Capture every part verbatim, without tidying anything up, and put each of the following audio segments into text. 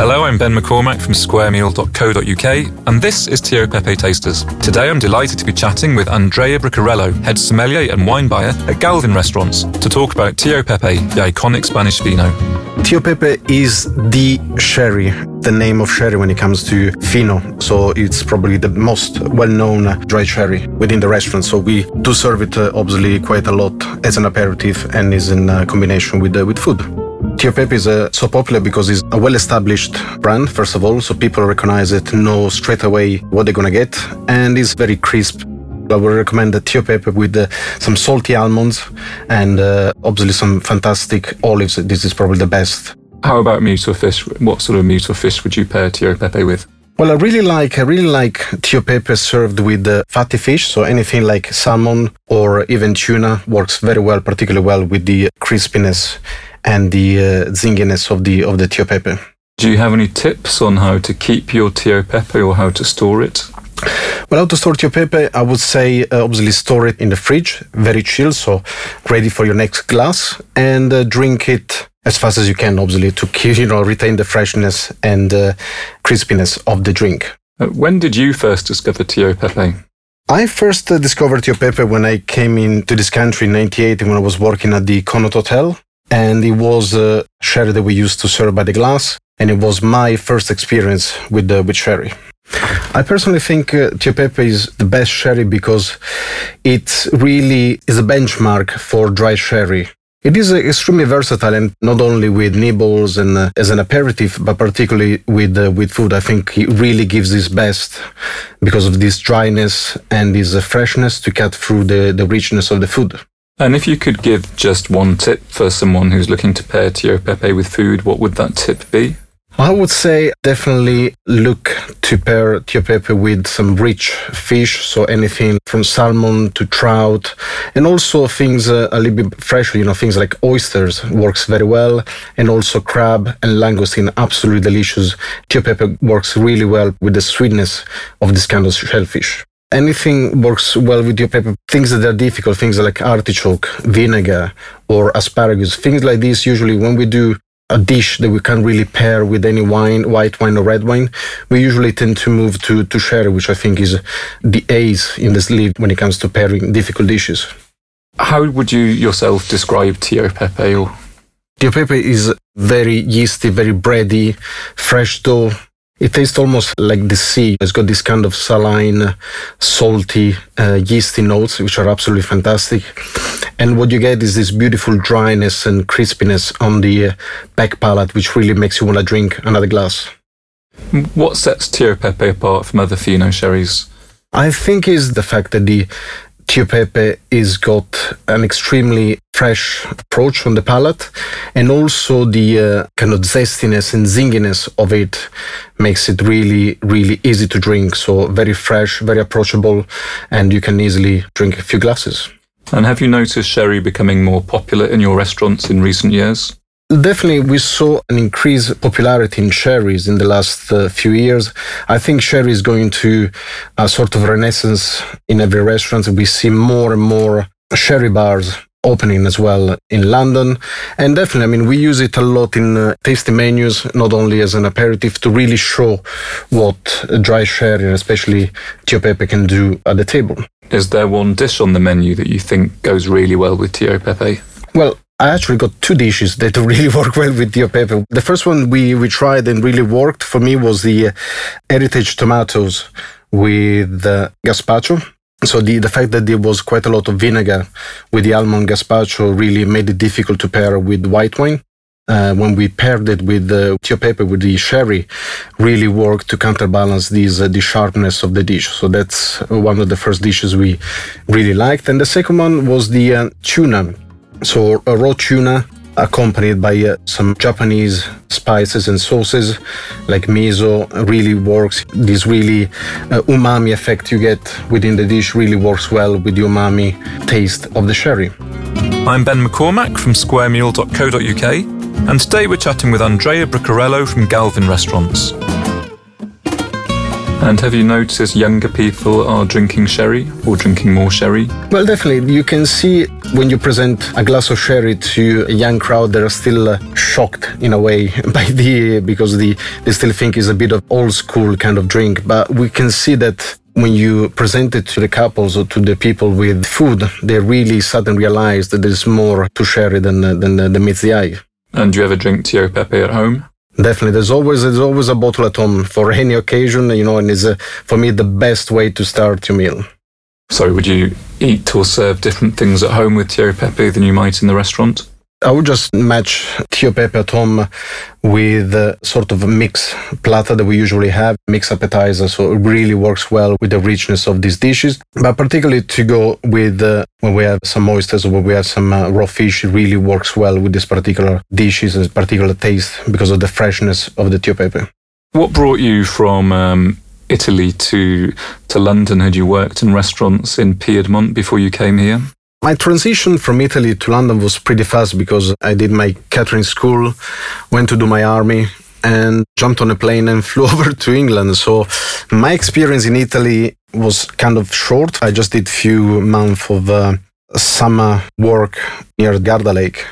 Hello, I'm Ben McCormack from square meal dot co dot uk, and this is Tio Pepe Tasters. Today I'm delighted to be chatting with Andrea Bricarello, head sommelier and wine buyer at Galvin Restaurants, to talk about Tio Pepe, the iconic Spanish vino. Tio Pepe is the sherry, the name of sherry when it comes to fino. So it's probably the most well-known dry sherry within the restaurant. So we do serve it uh, obviously quite a lot as an aperitif and is in uh, combination with uh, with food. Tio Pepe is uh, so popular because it's a well-established brand, first of all, so people recognize it, know straight away what they're gonna get, and it's very crisp. I would recommend the Tio Pepe with uh, some salty almonds and uh, obviously some fantastic olives. This is probably the best. How about meat or fish? What sort of meat or fish would you pair Tio Pepe with? Well, I really like I really like Tio Pepe served with uh, fatty fish, so anything like salmon or even tuna works very well, particularly well with the crispiness and the uh, zinginess of the of the Tio Pepe. Do you have any tips on how to keep your Tio Pepe or how to store it? Well, how to store Tio Pepe, I would say uh, obviously store it in the fridge, very chill, so ready for your next glass, and uh, drink it as fast as you can, obviously, to keep, you know, retain the freshness and uh, crispiness of the drink. Uh, when did you first discover Tio Pepe? I first uh, discovered Tio Pepe when I came into this country in ninety-eight when I was working at the Connaught Hotel. And it was a sherry that we used to serve by the glass, and it was my first experience with the, with sherry. I personally think uh, Tio Pepe is the best sherry because it really is a benchmark for dry sherry. It is uh, extremely versatile, and not only with nibbles and uh, as an aperitif, but particularly with uh, with food. I think it really gives this best because of this dryness and this uh, freshness to cut through the, the richness of the food. And if you could give just one tip for someone who's looking to pair Tio Pepe with food, what would that tip be? I would say definitely look to pair Tio Pepe with some rich fish, so anything from salmon to trout, and also things uh, a little bit fresher, you know, things like oysters works very well, and also crab and langoustine, absolutely delicious. Tio Pepe works really well with the sweetness of this kind of shellfish. Anything works well with Tio Pepe. Things that are difficult, things like artichoke, vinegar, or asparagus, things like this, usually when we do a dish that we can't really pair with any wine, white wine or red wine, we usually tend to move to, to sherry, which I think is the ace in this league when it comes to pairing difficult dishes. How would you yourself describe Tio Pepe? Or? Tio Pepe is very yeasty, very bready, fresh dough. It tastes almost like the sea. It's got this kind of saline, salty, uh, yeasty notes, which are absolutely fantastic. And what you get is this beautiful dryness and crispiness on the uh, back palate, which really makes you want to drink another glass. What sets Tio Pepe apart from other fino sherries? I think is the fact that the Tio Pepe is got an extremely fresh approach on the palate, and also the uh, kind of zestiness and zinginess of it makes it really, really easy to drink. So very fresh, very approachable, and you can easily drink a few glasses. And have you noticed sherry becoming more popular in your restaurants in recent years? Definitely, we saw an increased popularity in sherries in the last uh, few years. I think sherry is going to a sort of renaissance in every restaurant. We see more and more sherry bars opening as well in London. And definitely, I mean, we use it a lot in uh, tasty menus, not only as an aperitif, to really show what dry sherry, and especially Tio Pepe, can do at the table. Is there one dish on the menu that you think goes really well with Tio Pepe? Well, I actually got two dishes that really work well with Tio Pepe. The first one we, we tried and really worked for me was the uh, heritage tomatoes with uh, gazpacho. So the, the fact that there was quite a lot of vinegar with the almond gazpacho really made it difficult to pair with white wine. Uh, when we paired it with the Tio Pepe, with the sherry, really worked to counterbalance these, uh, the sharpness of the dish. So that's one of the first dishes we really liked. And the second one was the uh, tuna. So a raw tuna accompanied by uh, some Japanese spices and sauces like miso really works. This really uh, umami effect you get within the dish really works well with the umami taste of the sherry. I'm Ben McCormack from square meal dot co dot uk, and today we're chatting with Andrea Bricarello from Galvin Restaurants. And have you noticed younger people are drinking sherry or drinking more sherry? Well, definitely. You can see when you present a glass of sherry to a young crowd, they're still uh, shocked in a way by the because the they still think it's a bit of old school kind of drink. But we can see that when you present it to the couples or to the people with food, they really suddenly realize that there's more to sherry than uh, than, uh, than meets the eye. And do you ever drink Tio Pepe at home? Definitely, there's always there's always a bottle at home for any occasion, you know, and it's uh, for me the best way to start your meal. So would you eat or serve different things at home with Tio Pepe than you might in the restaurant? I would just match Tio Pepe at home with a sort of a mix platter that we usually have, mix appetizer, so it really works well with the richness of these dishes. But particularly to go with, uh, when we have some oysters or when we have some uh, raw fish, it really works well with this particular dishes and particular taste because of the freshness of the Tio Pepe. What brought you from um, Italy to, to London? Had you worked in restaurants in Piedmont before you came here? My transition from Italy to London was pretty fast because I did my catering school, went to do my army, and jumped on a plane and flew over to England. So my experience in Italy was kind of short. I just did a few months of uh, summer work near Garda Lake,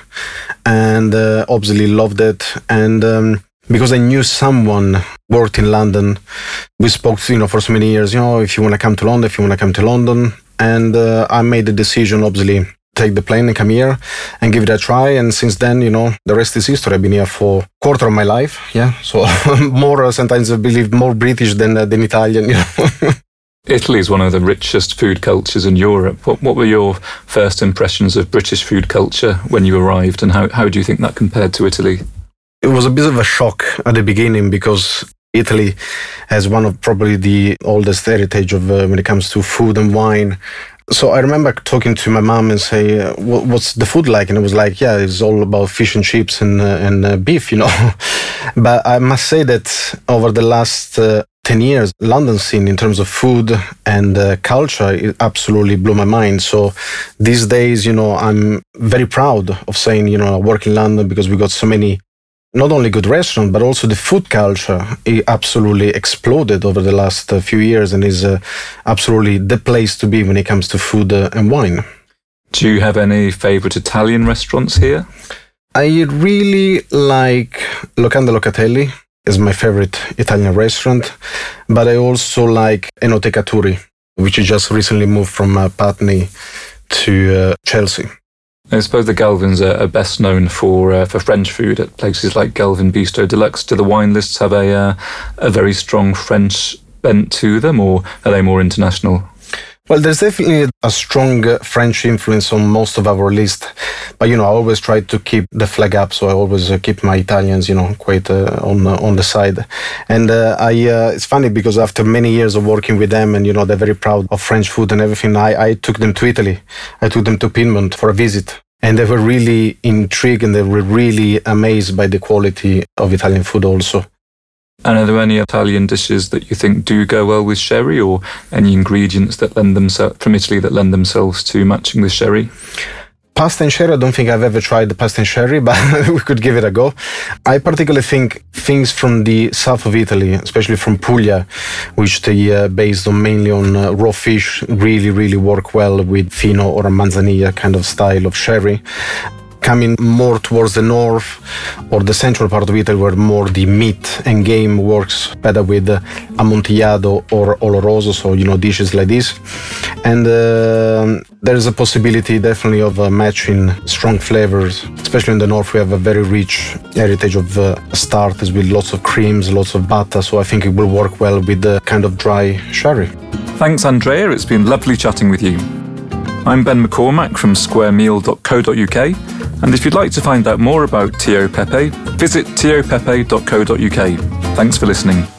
and uh, obviously loved it. And um, because I knew someone worked in London, we spoke, you know, for so many years. You know, if you want to come to London, if you want to come to London. And uh, I made the decision, obviously, take the plane and come here and give it a try. And since then, you know, the rest is history. I've been here for a quarter of my life. Yeah. So more, uh, sometimes I believe, more British than, uh, than Italian, you know. Italy is one of the richest food cultures in Europe. What, what were your first impressions of British food culture when you arrived? And how, how do you think that compared to Italy? It was a bit of a shock at the beginning because Italy has one of probably the oldest heritage of uh, when it comes to food and wine. So I remember talking to my mom and say, uh, "What's the food like?" And it was like, "Yeah, it's all about fish and chips and uh, and uh, beef, you know." But I must say that over the last uh, ten years, London scene in terms of food and uh, culture, it absolutely blew my mind. So these days, you know, I'm very proud of saying, you know, I work in London because we got so many. Not only good restaurant, but also the food culture it absolutely exploded over the last uh, few years and is uh, absolutely the place to be when it comes to food uh, and wine. Do you have any favorite Italian restaurants here? I really like Locanda Locatelli, is my favorite Italian restaurant, but I also like Enoteca Turi, which just recently moved from uh, Putney to uh, Chelsea. I suppose the Galvins are best known for uh, for French food at places like Galvin Bistro Deluxe. Do the wine lists have a uh, a very strong French bent to them, or are they more international? Well, there's definitely a strong uh, French influence on most of our list, but you know, I always try to keep the flag up, so I always uh, keep my Italians, you know, quite uh, on uh, on the side. And uh, I, uh, it's funny because after many years of working with them, and you know, they're very proud of French food and everything. I, I took them to Italy. I took them to Piedmont for a visit, and they were really intrigued and they were really amazed by the quality of Italian food also. And are there any Italian dishes that you think do go well with sherry, or any ingredients that lend themselves from Italy that lend themselves to matching with sherry? Pasta and sherry, I don't think I've ever tried the pasta and sherry, but we could give it a go. I particularly think things from the south of Italy, especially from Puglia, which they uh, based on mainly on uh, raw fish, really, really work well with fino or a manzanilla kind of style of sherry. Coming more towards the north or the central part of Italy, where more the meat and game works better with uh, Amontillado or Oloroso, so you know, dishes like this. And uh, there is a possibility definitely of uh, matching strong flavors, especially in the north. We have a very rich heritage of uh, starters with lots of creams, lots of butter, so I think it will work well with the kind of dry sherry. Thanks, Andrea. It's been lovely chatting with you. I'm Ben McCormack from square meal dot co dot uk, and if you'd like to find out more about Tio Pepe, visit tio pepe dot co dot uk. Thanks for listening.